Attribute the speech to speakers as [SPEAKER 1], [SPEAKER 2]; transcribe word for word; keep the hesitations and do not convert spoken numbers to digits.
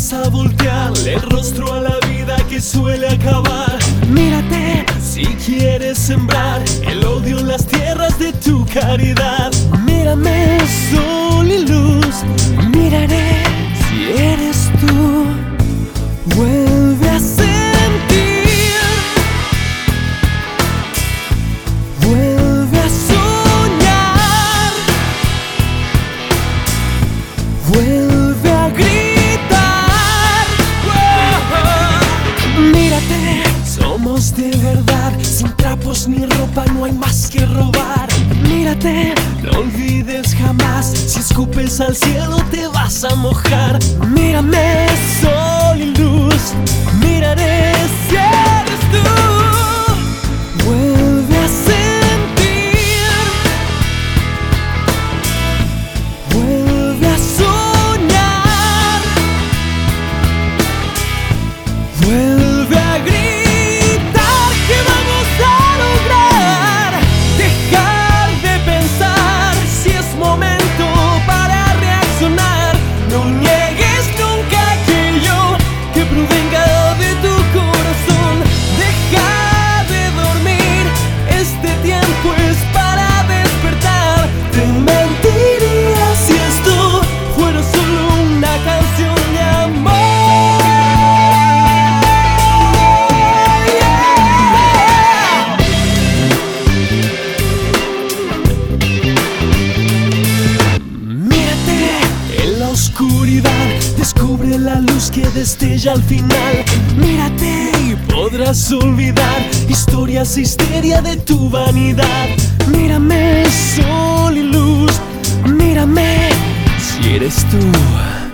[SPEAKER 1] vas a voltearle el rostro a la vida que suele acabar. Mírate si quieres sembrar el odio en las tierras de tu caridad. Mírame, sol y luz, miraré si eres tú. Vuelve a sentir, vuelve a soñar, vuelve a gritar. Oh, mírate, somos de verdad, sin trapos ni ropa, no hay más que robar. Mírate, no olvides jamás, si escupes al cielo te vas a mojar. Mírame, sol y luz, miraré si eres tú. Vuelve a sentir, vuelve a soñar, vuelve a gritar que vamos a lograr. Dejar de pensar si es momento para reaccionar. No niegues nunca aquello que provenga de tu corazón. Deja de dormir, este tiempo es para despertar. Te mentiría si esto fuera solo una canción de amor. Oscuridad, descubre la luz que destella al final. Mírate y podrás olvidar historias e histeria de tu vanidad. Mírame, sol y luz, mírame si eres tú.